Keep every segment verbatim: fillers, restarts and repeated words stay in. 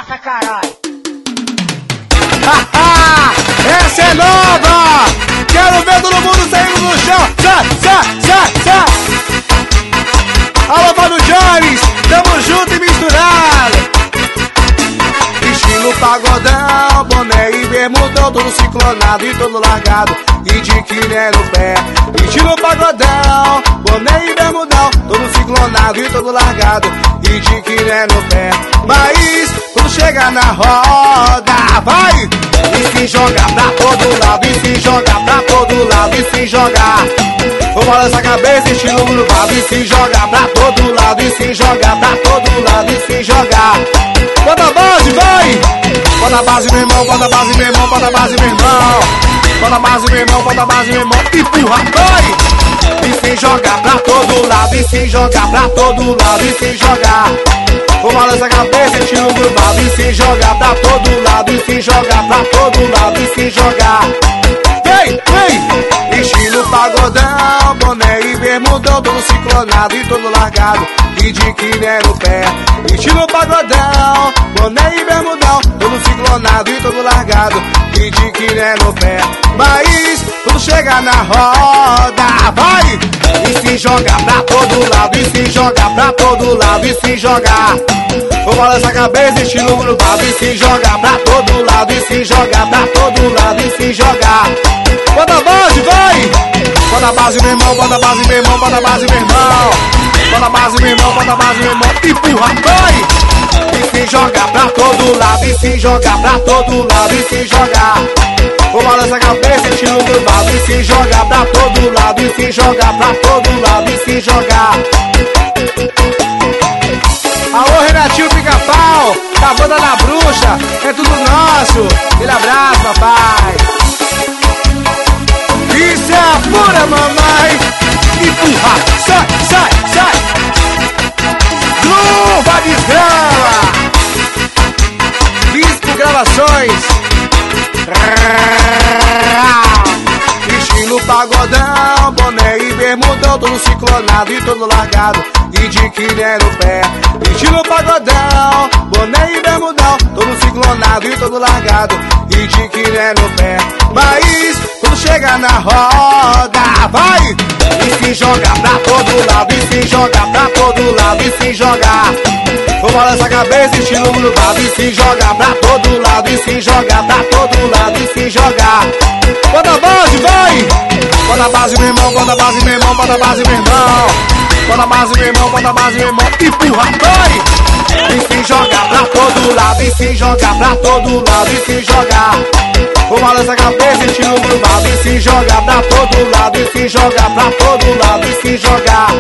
vaca, caralho. Essa é nova! Quero ver todo mundo saindo no chão. Sai, sai, sai, sai. Alô, Fábio Jones, tamo junto e misturado. Estilo pagodão, boné e bermudão, todo ciclonado e todo largado, e de quiné no pé. Estilo pagodão, boné e bermudão, todo ciclonado e todo largado, e de quiné no pé. Mas quando chega na roda, vai! E se joga pra todo lado, e se joga pra todo lado, e se jogar. Vou balançar a cabeça, estilo grudado, e se joga pra todo lado, e se joga pra todo lado, e se jogar. Bota a base, vai! Bota a base, meu irmão, bota a base, meu irmão, bota a base, meu irmão. Bota a base, meu irmão, bota a base, meu irmão. Empurra, vai! E se jogar pra todo lado, e se jogar pra todo lado, e se jogar. Vou balançar a cabeça, estilo grudado, e se jogar pra todo lado, e se jogar pra todo lado, e se jogar. Vem, vem! Estilo pagodão, boné e bermudão, todo ciclonado e todo largado, e de quiné no pé. Estilo pagodão, boné e bermudão, todo ciclonado e todo largado, e de quiné no pé. Mas quando chega na roda, vai! E se joga pra todo lado, e se joga pra todo lado, e se jogar. Vou balançar a cabeça, estilo grudado, e se joga pra todo lado, e se joga pra todo lado, e se jogar. Bota a base, vai! Bota a base, meu irmão, bota a base, meu irmão, bota a base, meu irmão. Bota a base, meu irmão, bota a base, meu irmão. Empurra, vai! E se joga pra todo lado, e se joga pra todo lado, e se jogar. Vou balançar a cabeça, estilo grudado, e se joga pra todo lado, e se joga pra todo lado, e se jogar. Alô, Renatinho Pica-Pau, da banda da bruxa, é tudo nosso. Aquele abraço, papai. Isso é a pura mamãe. Empurra, sai, sai, sai. Luva de grama. Disco Gravações. Estilo pagodão, boné e bermudão, todo ciclonado e todo largado, e de quiné no pé. Estilo pagodão, boné e bermudão, todo ciclonado e todo largado, e de quiné no pé. Mas quando chega na roda, vai! E se joga pra todo lado, e se joga pra todo lado, e se jogar. Vou balançar a cabeça, estilo grudado, e se joga pra todo lado, e se joga pra todo lado, e se jogar. Bota a base, vai! Bota a base, meu irmão, bota a base, meu irmão, bota a base, meu irmão. Bota a base, meu irmão, bota a base, meu irmão. Empurra, vai! E se joga pra todo lado, e se joga pra todo lado, e se jogar. Vou balançar a cabeça, estilo grudado, e se joga pra todo lado, e se joga pra todo lado, e se jogar.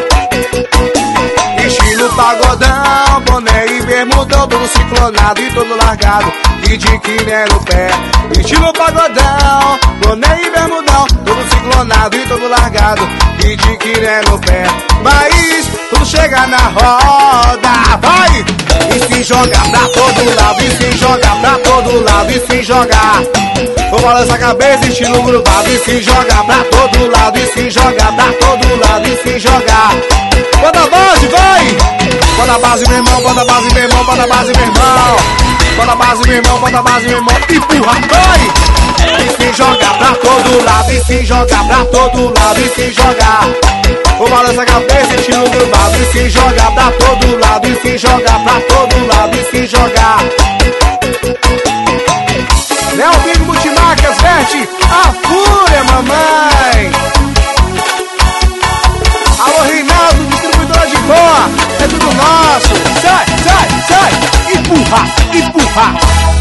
Estilo pagodão, boné e bermudão, todo ciclonado e todo largado, e de quiné no pé. Estilo pagodão, boné e bermudão, todo ciclonado e todo largado, e de quiné no pé. Mas quando chega na roda, vai! E se joga pra todo lado, e se joga pra todo lado, e se jogar. Vou balançar a cabeça, estilo grudado, e se joga pra todo lado, e se joga pra todo lado, e se jogar. Bota a base, vai! Bota a base, meu irmão, bota a base, meu irmão, bota a base, meu irmão. Bota a base, meu irmão, bota a base, meu irmão. Empurra, vai! E se joga pra todo lado, e se joga pra todo lado, e se jogar. Vou balançar a cabeça, estilo grudado, e se joga pra todo lado, e se joga pra todo lado, e se jogar. Léo Big Multimarcas, veste a fúria, mamãe. Alô, Reinaldo, distribuidora de boa, é tudo nosso. Sai, sai, sai, empurra, empurra.